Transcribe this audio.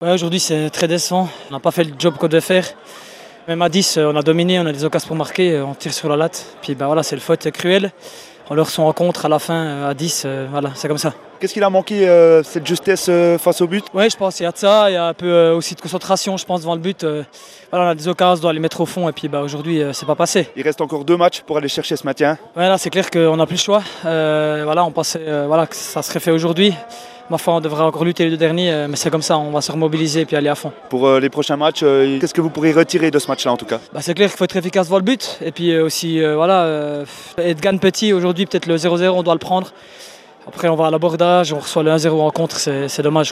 Ouais, aujourd'hui c'est très décevant, on n'a pas fait le job qu'on devait faire. Même à 10, on a dominé, on a des occasions pour marquer, on tire sur la latte. Puis voilà, c'est le faute cruel. On leur son rencontre à la fin à 10, voilà, c'est comme ça. Qu'est-ce qu'il a manqué, cette justesse face au but? Oui, je pense qu'il y a de ça, il y a un peu aussi de concentration, je pense, devant le but. Voilà, on a des occasions, on doit les mettre au fond et puis aujourd'hui, c'est pas passé. Il reste encore 2 matchs pour aller chercher ce maintien. Ouais, là, c'est clair qu'on n'a plus le choix. Voilà, on pensait que ça serait fait aujourd'hui. Ma foi, on devrait encore lutter les 2 derniers, mais c'est comme ça, on va se remobiliser et puis aller à fond. Pour les prochains matchs, qu'est-ce que vous pourrez retirer de ce match-là en tout cas? C'est clair qu'il faut être efficace devant le but. Et puis aussi, Edgan Petit, aujourd'hui, peut-être le 0-0, on doit le prendre. Après, on va à l'abordage, on reçoit le 1-0 en contre, c'est dommage.